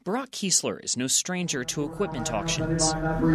Brock Kiesler is no stranger to equipment auctions.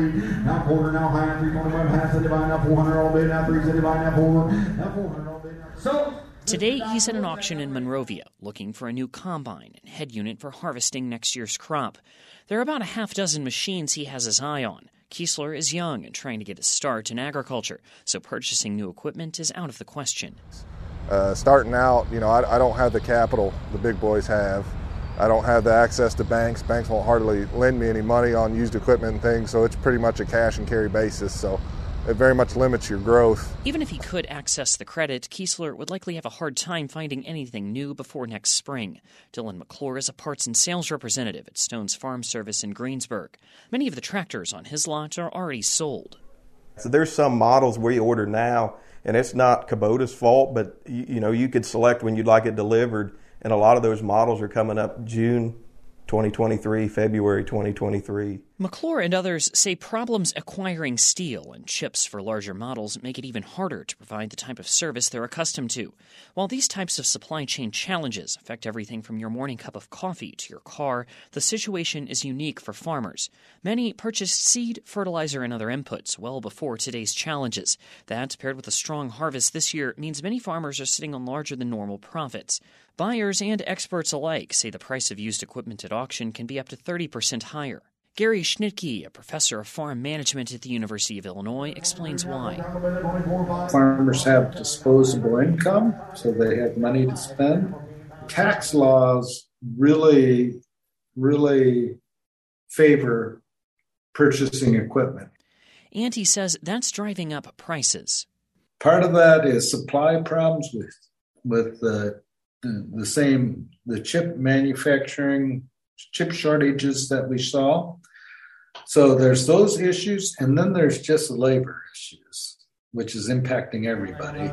Today, he's at an auction in Monrovia, looking for a new combine and head unit for harvesting next year's crop. There are about a half dozen machines he has his eye on. Kiesler is young and trying to get a start in agriculture, so purchasing new equipment is out of the question. Starting out, I don't have the capital the big boys have. I don't have the access to banks. Banks won't hardly lend me any money on used equipment and things, so it's pretty much a cash and carry basis. So it very much limits your growth. Even if he could access the credit, Kiesler would likely have a hard time finding anything new before next spring. Dylan McClure is a parts and sales representative at Stone's Farm Service in Greensburg. Many of the tractors on his lot are already sold. So there's some models we order now, and it's not Kubota's fault, but you could select when you'd like it delivered, and a lot of those models are coming up June 2023, February 2023. McClure and others say problems acquiring steel and chips for larger models make it even harder to provide the type of service they're accustomed to. While these types of supply chain challenges affect everything from your morning cup of coffee to your car, the situation is unique for farmers. Many purchased seed, fertilizer, and other inputs well before today's challenges. That, paired with a strong harvest this year, means many farmers are sitting on larger than normal profits. Buyers and experts alike say the price of used equipment at auction can be up to 30% higher. Gary Schnitke, a professor of farm management at the University of Illinois, explains why. Farmers have disposable income, so they have money to spend. Tax laws really favor purchasing equipment. And he says that's driving up prices. Part of that is supply problems with the chip manufacturing, chip shortages that we saw. So there's those issues, and then there's just labor issues, which is impacting everybody.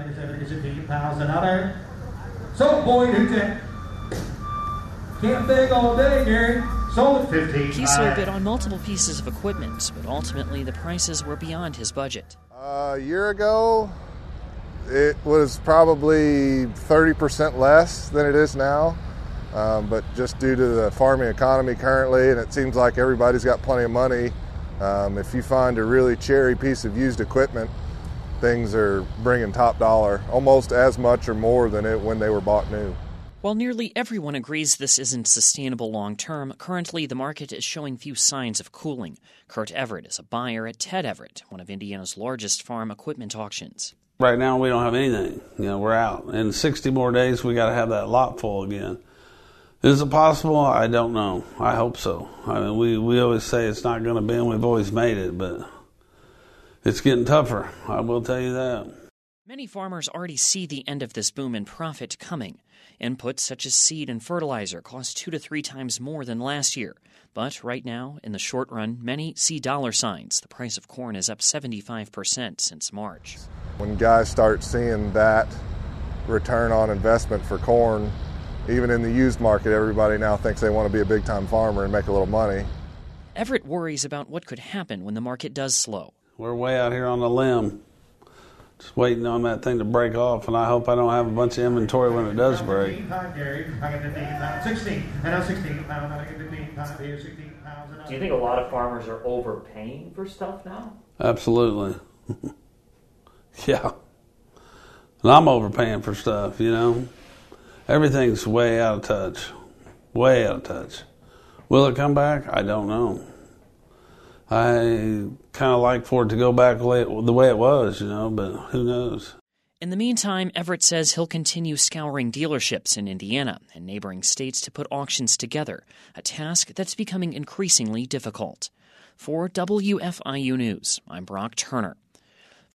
So, boy, who's that? Can't beg all day, Gary. Sold at 15. Kiesler bid on multiple pieces of equipment, but ultimately the prices were beyond his budget. A year ago, it was probably 30% less than it is now. But just due to the farming economy currently, and it seems like everybody's got plenty of money, if you find a really cherry piece of used equipment, things are bringing top dollar, almost as much or more than when they were bought new. While nearly everyone agrees this isn't sustainable long-term, currently the market is showing few signs of cooling. Kurt Everett is a buyer at Ted Everett, one of Indiana's largest farm equipment auctions. Right now we don't have anything. We're out. In 60 more days we got to have that lot full again. Is it possible? I don't know. I hope so. I mean, we always say it's not going to be, and we've always made it, but it's getting tougher. I will tell you that. Many farmers already see the end of this boom in profit coming. Inputs such as seed and fertilizer cost 2 to 3 times more than last year. But right now, in the short run, many see dollar signs. The price of corn is up 75% since March. When guys start seeing that return on investment for corn, even in the used market, everybody now thinks they want to be a big-time farmer and make a little money. Everett worries about what could happen when the market does slow. We're way out here on the limb, just waiting on that thing to break off, and I hope I don't have a bunch of inventory when it does break. 16. Do you think a lot of farmers are overpaying for stuff now? Absolutely. Yeah. And I'm overpaying for stuff, Everything's way out of touch. Way out of touch. Will it come back? I don't know. I kind of like for it to go back the way it was, but who knows? In the meantime, Everett says he'll continue scouring dealerships in Indiana and neighboring states to put auctions together, a task that's becoming increasingly difficult. For WFIU News, I'm Brock Turner.